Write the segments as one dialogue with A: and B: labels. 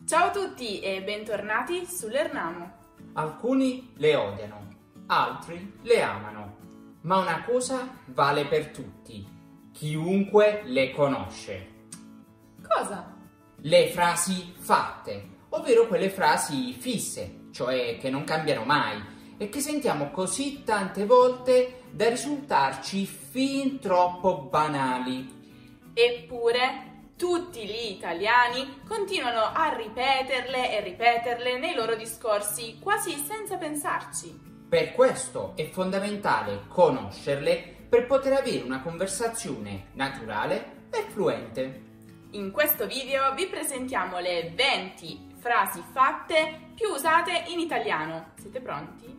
A: Ciao a tutti e bentornati sull'Ernamo.
B: Alcuni le odiano, altri le amano, ma una cosa vale per tutti: chiunque le conosce.
A: Cosa?
B: Le frasi fatte, ovvero quelle frasi fisse, cioè che non cambiano mai e che sentiamo così tante volte da risultarci fin troppo banali.
A: Eppure tutti gli italiani continuano a ripeterle e ripeterle nei loro discorsi, quasi senza pensarci.
B: Per questo è fondamentale conoscerle per poter avere una conversazione naturale e fluente.
A: In questo video vi presentiamo le 20 frasi fatte più usate in italiano. Siete pronti?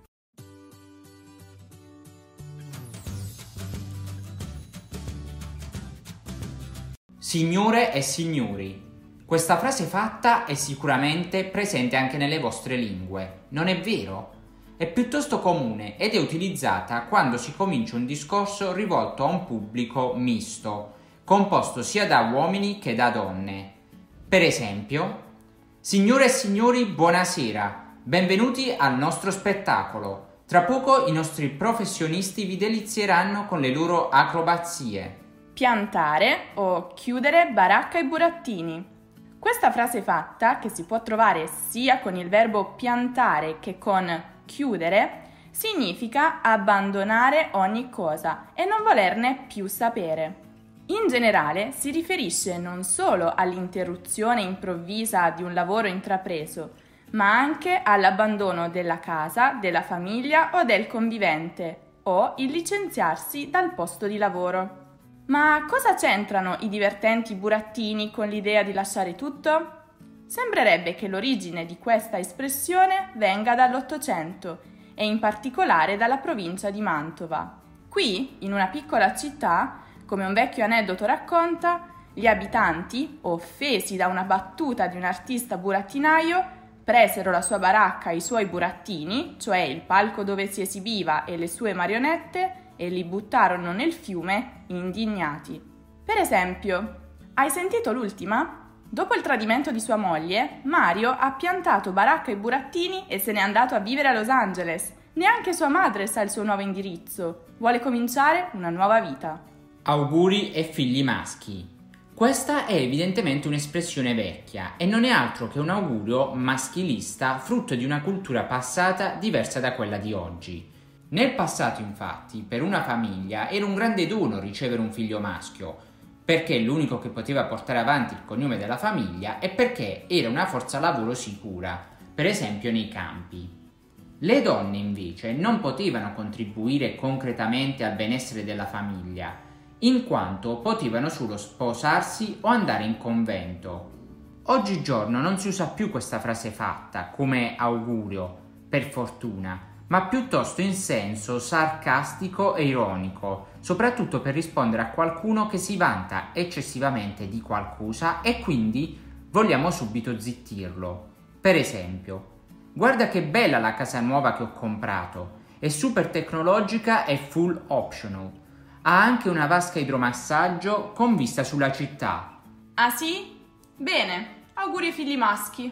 B: Signore e signori, questa frase fatta è sicuramente presente anche nelle vostre lingue, non è vero? È piuttosto comune ed è utilizzata quando si comincia un discorso rivolto a un pubblico misto, composto sia da uomini che da donne. Per esempio, signore e signori, buonasera, benvenuti al nostro spettacolo. Tra poco i nostri professionisti vi delizieranno con le loro acrobazie.
A: Piantare o chiudere baracca e burattini. Questa frase fatta, che si può trovare sia con il verbo piantare che con chiudere, significa abbandonare ogni cosa e non volerne più sapere. In generale si riferisce non solo all'interruzione improvvisa di un lavoro intrapreso, ma anche all'abbandono della casa, della famiglia o del convivente, o il licenziarsi dal posto di lavoro. Ma cosa c'entrano i divertenti burattini con l'idea di lasciare tutto? Sembrerebbe che l'origine di questa espressione venga dall'Ottocento e in particolare dalla provincia di Mantova. Qui, in una piccola città, come un vecchio aneddoto racconta, gli abitanti, offesi da una battuta di un artista burattinaio, presero la sua baracca e i suoi burattini, cioè il palco dove si esibiva e le sue marionette, e li buttarono nel fiume indignati. Per esempio, hai sentito l'ultima? Dopo il tradimento di sua moglie, Mario ha piantato baracca e burattini e se n'è andato a vivere a Los Angeles. Neanche sua madre sa il suo nuovo indirizzo. Vuole cominciare una nuova vita.
B: Auguri e figli maschi. Questa è evidentemente un'espressione vecchia e non è altro che un augurio maschilista frutto di una cultura passata diversa da quella di oggi. Nel passato, infatti, per una famiglia era un grande dono ricevere un figlio maschio, perché è l'unico che poteva portare avanti il cognome della famiglia e perché era una forza lavoro sicura, per esempio nei campi. Le donne, invece, non potevano contribuire concretamente al benessere della famiglia, in quanto potevano solo sposarsi o andare in convento. Oggigiorno non si usa più questa frase fatta come augurio, per fortuna, ma piuttosto in senso sarcastico e ironico, soprattutto per rispondere a qualcuno che si vanta eccessivamente di qualcosa e quindi vogliamo subito zittirlo. Per esempio, guarda che bella la casa nuova che ho comprato, è super tecnologica e full optional. Ha anche una vasca idromassaggio con vista sulla città.
A: Ah sì? Bene, auguri ai figli maschi.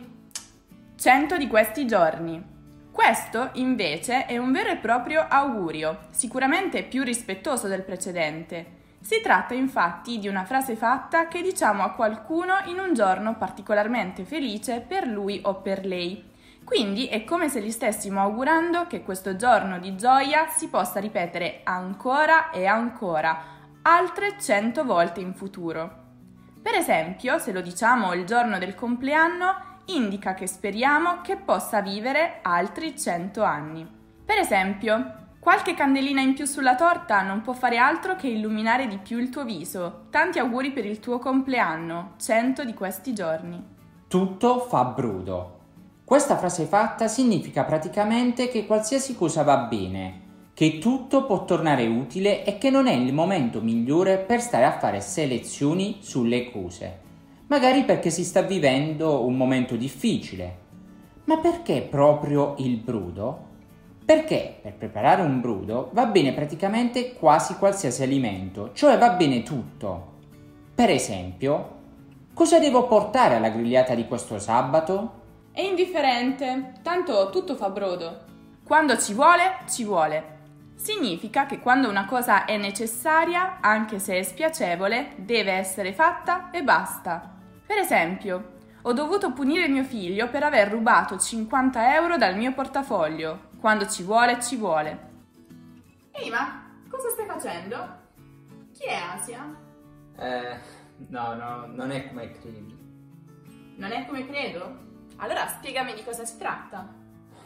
A: 100 di questi giorni. Questo, invece, è un vero e proprio augurio, sicuramente più rispettoso del precedente. Si tratta infatti di una frase fatta che diciamo a qualcuno in un giorno particolarmente felice per lui o per lei. Quindi è come se gli stessimo augurando che questo giorno di gioia si possa ripetere ancora e ancora, altre 100 volte in futuro. Per esempio, se lo diciamo il giorno del compleanno, indica che speriamo che possa vivere altri 100 anni. Per esempio, qualche candelina in più sulla torta non può fare altro che illuminare di più il tuo viso. Tanti auguri per il tuo compleanno, 100 di questi giorni.
B: Tutto fa brodo. Questa frase fatta significa praticamente che qualsiasi cosa va bene, che tutto può tornare utile e che non è il momento migliore per stare a fare selezioni sulle cose. Magari perché si sta vivendo un momento difficile. Ma perché proprio il brodo? Perché per preparare un brodo va bene praticamente quasi qualsiasi alimento, cioè va bene tutto. Per esempio, Cosa devo portare alla grigliata di questo sabato?
A: È indifferente, tanto tutto fa brodo. Quando ci vuole, ci vuole. Significa che quando una cosa è necessaria, anche se è spiacevole, deve essere fatta e basta. Per esempio, ho dovuto punire mio figlio per aver rubato 50 euro dal mio portafoglio. Quando ci vuole, ci vuole. Ehi, ma cosa stai facendo? Chi è Asia?
B: No, non è come credi.
A: Non è come credo? Allora spiegami di cosa si tratta.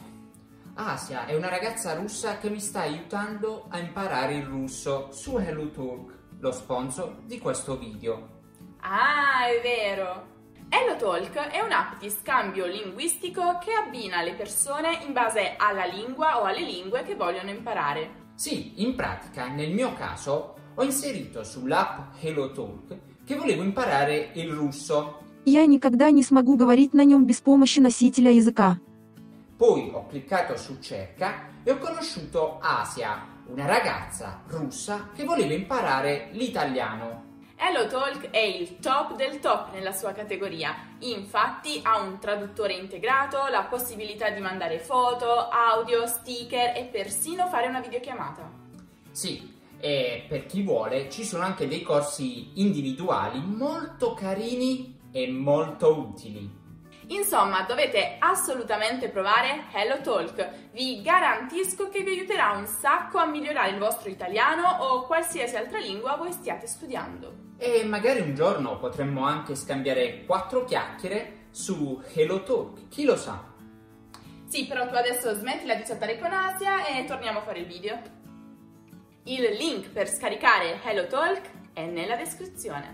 B: Asia è una ragazza russa che mi sta aiutando a imparare il russo su HelloTalk, lo sponsor di questo video.
A: Ah, è vero! HelloTalk è un'app di scambio linguistico che abbina le persone in base alla lingua o alle lingue che vogliono imparare.
B: Sì, in pratica, nel mio caso, ho inserito sull'app HelloTalk che volevo imparare il russo.
C: Я никогда не смогу говорить на нем без помощи носителя языка.
B: Poi ho cliccato su cerca e ho conosciuto Asia, una ragazza russa che voleva imparare l'italiano.
A: HelloTalk è il top del top nella sua categoria, infatti ha un traduttore integrato, la possibilità di mandare foto, audio, sticker e persino fare una videochiamata.
B: Sì, e per chi vuole ci sono anche dei corsi individuali molto carini e molto utili.
A: Insomma, dovete assolutamente provare HelloTalk, vi garantisco che vi aiuterà un sacco a migliorare il vostro italiano o qualsiasi altra lingua voi stiate studiando.
B: E magari un giorno potremmo anche scambiare 4 chiacchiere su HelloTalk, chi lo sa?
A: Sì, però tu adesso smettila di chattare con Asia e torniamo a fare il video. Il link per scaricare HelloTalk è nella descrizione.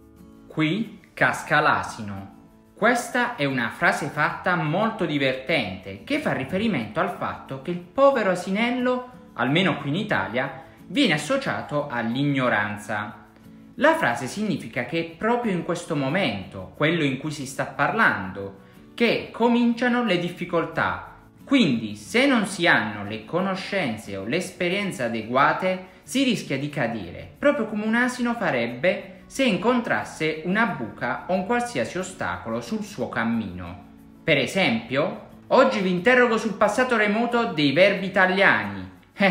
B: Qui casca l'asino. Questa è una frase fatta molto divertente che fa riferimento al fatto che il povero asinello, almeno qui in Italia, viene associato all'ignoranza. La frase significa che è proprio in questo momento, quello in cui si sta parlando, che cominciano le difficoltà. Quindi, se non si hanno le conoscenze o le esperienze adeguate, si rischia di cadere, proprio come un asino farebbe se incontrasse una buca o un qualsiasi ostacolo sul suo cammino. Per esempio, oggi vi interrogo sul passato remoto dei verbi italiani.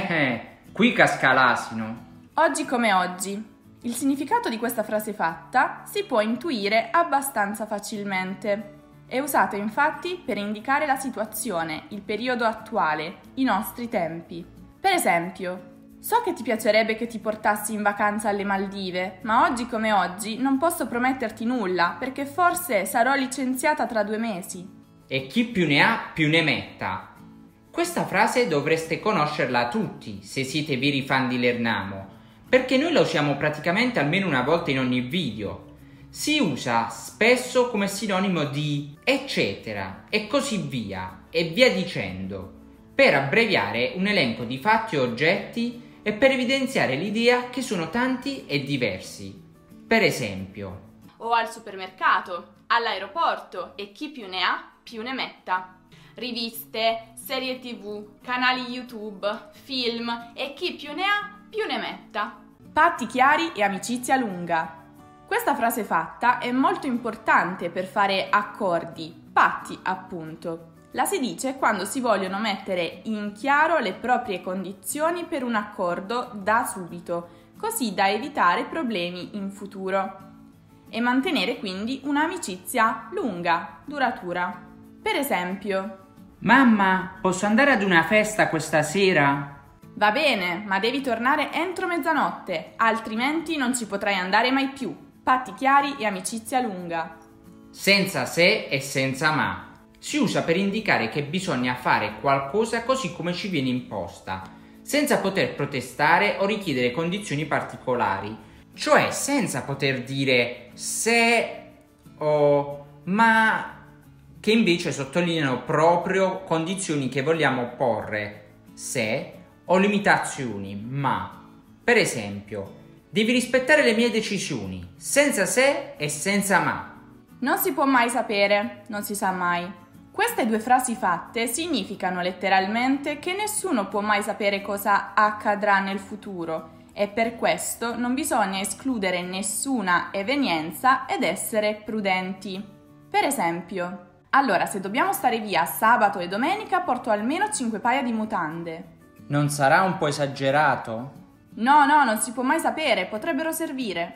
B: Qui casca l'asino.
A: Oggi come oggi. Il significato di questa frase fatta si può intuire abbastanza facilmente. È usato infatti per indicare la situazione, il periodo attuale, i nostri tempi. Per esempio, so che ti piacerebbe che ti portassi in vacanza alle Maldive, ma oggi come oggi non posso prometterti nulla perché forse sarò licenziata tra 2 mesi.
B: E chi più ne ha più ne metta. Questa frase dovreste conoscerla tutti se siete veri fan di Lernamo, perché noi la usiamo praticamente almeno una volta in ogni video. Si usa spesso come sinonimo di eccetera e così via e via dicendo, per abbreviare un elenco di fatti o oggetti e per evidenziare l'idea che sono tanti e diversi. Per esempio,
A: o al supermercato, all'aeroporto e chi più ne ha più ne metta. Riviste, serie TV, canali YouTube, film e chi più ne ha più ne metta. Patti chiari e amicizia lunga. Questa frase fatta è molto importante per fare accordi, patti appunto. La si dice quando si vogliono mettere in chiaro le proprie condizioni per un accordo da subito, così da evitare problemi in futuro e mantenere quindi un'amicizia lunga, duratura. Per esempio,
B: mamma, posso andare ad una festa questa sera?
A: Va bene, ma devi tornare entro mezzanotte, altrimenti non ci potrai andare mai più. Patti chiari e amicizia lunga.
B: Senza se e senza ma. Si usa per indicare che bisogna fare qualcosa così come ci viene imposta, senza poter protestare o richiedere condizioni particolari, cioè senza poter dire se o ma, che invece sottolineano proprio condizioni che vogliamo porre, se o limitazioni, ma. Per esempio, devi rispettare le mie decisioni, senza se e senza ma.
A: Non si può mai sapere, non si sa mai. Queste 2 frasi fatte significano letteralmente che nessuno può mai sapere cosa accadrà nel futuro e per questo non bisogna escludere nessuna evenienza ed essere prudenti. Per esempio, allora se dobbiamo stare via sabato e domenica porto almeno 5 paia di mutande.
B: Non sarà un po' esagerato?
A: No, non si può mai sapere, potrebbero servire.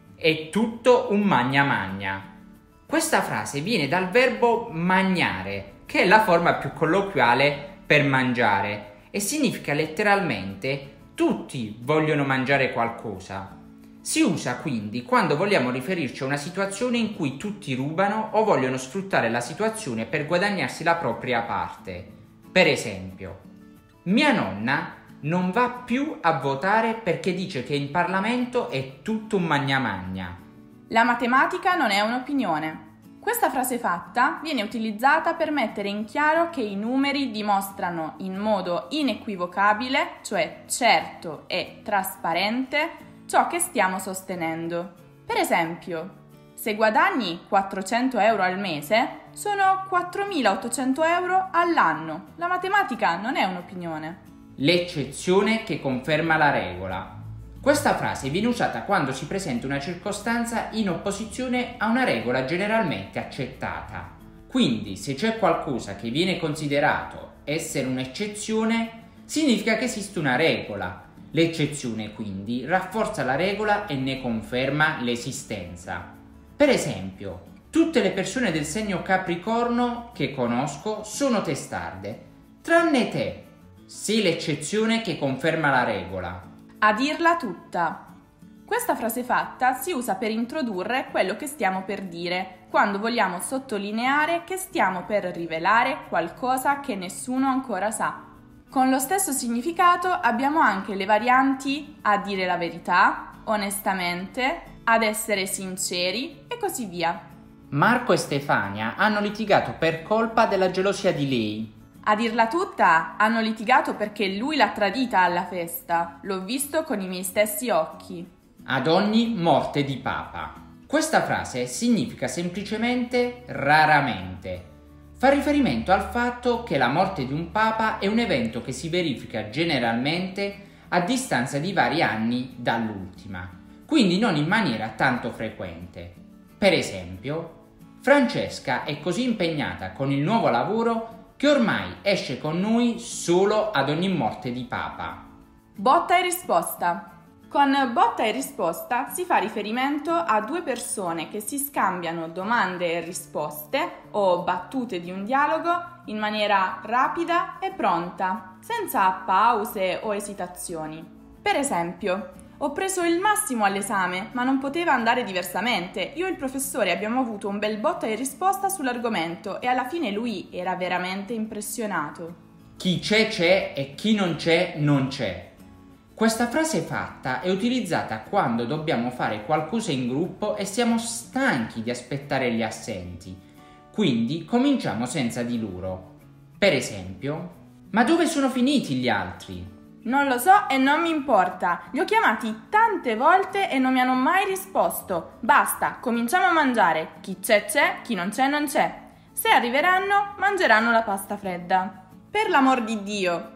B: È tutto un magna magna. Questa frase viene dal verbo magnare, che è la forma più colloquiale per mangiare, e significa letteralmente tutti vogliono mangiare qualcosa. Si usa quindi quando vogliamo riferirci a una situazione in cui tutti rubano o vogliono sfruttare la situazione per guadagnarsi la propria parte. Per esempio, mia nonna non va più a votare perché dice che in Parlamento è tutto un magna magna.
A: La matematica non è un'opinione. Questa frase fatta viene utilizzata per mettere in chiaro che i numeri dimostrano in modo inequivocabile, cioè certo e trasparente, ciò che stiamo sostenendo. Per esempio, se guadagni 400 euro al mese, sono 4.800 euro all'anno. La matematica non è un'opinione.
B: L'eccezione che conferma la regola. Questa frase viene usata quando si presenta una circostanza in opposizione a una regola generalmente accettata. Quindi, se c'è qualcosa che viene considerato essere un'eccezione, significa che esiste una regola. L'eccezione, quindi, rafforza la regola e ne conferma l'esistenza. Per esempio, tutte le persone del segno Capricorno che conosco sono testarde, tranne te. Sei l'eccezione che conferma la regola.
A: A dirla tutta. Questa frase fatta si usa per introdurre quello che stiamo per dire, quando vogliamo sottolineare che stiamo per rivelare qualcosa che nessuno ancora sa. Con lo stesso significato abbiamo anche le varianti a dire la verità, onestamente, ad essere sinceri e così via.
B: Marco e Stefania hanno litigato per colpa della gelosia di lei.
A: A dirla tutta, hanno litigato perché lui l'ha tradita alla festa. L'ho visto con i miei stessi occhi.
B: Ad ogni morte di papa. Questa frase significa semplicemente raramente. Fa riferimento al fatto che la morte di un papa è un evento che si verifica generalmente a distanza di vari anni dall'ultima, quindi non in maniera tanto frequente. Per esempio, Francesca è così impegnata con il nuovo lavoro che ormai esce con noi solo ad ogni morte di papa.
A: Botta e risposta. Con botta e risposta si fa riferimento a due persone che si scambiano domande e risposte o battute di un dialogo in maniera rapida e pronta, senza pause o esitazioni. Per esempio, ho preso il massimo all'esame, ma non poteva andare diversamente. Io e il professore abbiamo avuto un bel botta e risposta sull'argomento e alla fine lui era veramente impressionato.
B: Chi c'è e chi non c'è non c'è. Questa frase fatta è utilizzata quando dobbiamo fare qualcosa in gruppo e siamo stanchi di aspettare gli assenti. Quindi cominciamo senza di loro. Per esempio, ma dove sono finiti gli altri?
A: Non lo so e non mi importa. Li ho chiamati tante volte e non mi hanno mai risposto. Basta, cominciamo a mangiare. Chi c'è, chi non c'è, non c'è. Se arriveranno, mangeranno la pasta fredda. Per l'amor di Dio!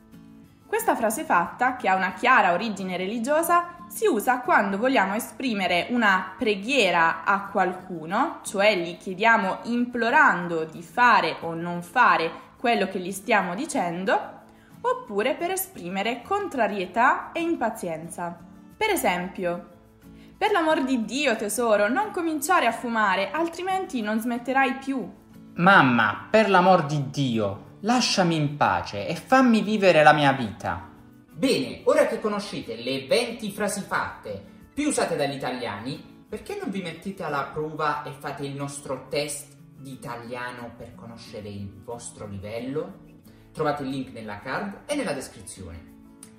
A: Questa frase fatta, che ha una chiara origine religiosa, si usa quando vogliamo esprimere una preghiera a qualcuno, cioè gli chiediamo implorando di fare o non fare quello che gli stiamo dicendo, oppure per esprimere contrarietà e impazienza. Per esempio, per l'amor di Dio tesoro, non cominciare a fumare, altrimenti non smetterai più.
B: Mamma, per l'amor di Dio, lasciami in pace e fammi vivere la mia vita. Bene, ora che conoscete le 20 frasi fatte più usate dagli italiani, perché non vi mettete alla prova e fate il nostro test di italiano per conoscere il vostro livello? Trovate il link nella card e nella descrizione.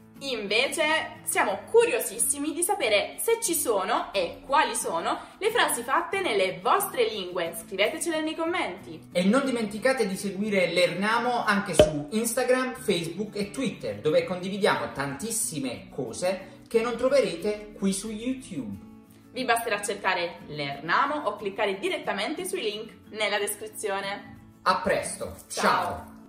A: Invece siamo curiosissimi di sapere se ci sono e quali sono le frasi fatte nelle vostre lingue. Scrivetecele nei commenti.
B: E non dimenticate di seguire Lernamo anche su Instagram, Facebook e Twitter, dove condividiamo tantissime cose che non troverete qui su YouTube.
A: Vi basterà cercare Lernamo o cliccare direttamente sui link nella descrizione.
B: A presto, ciao.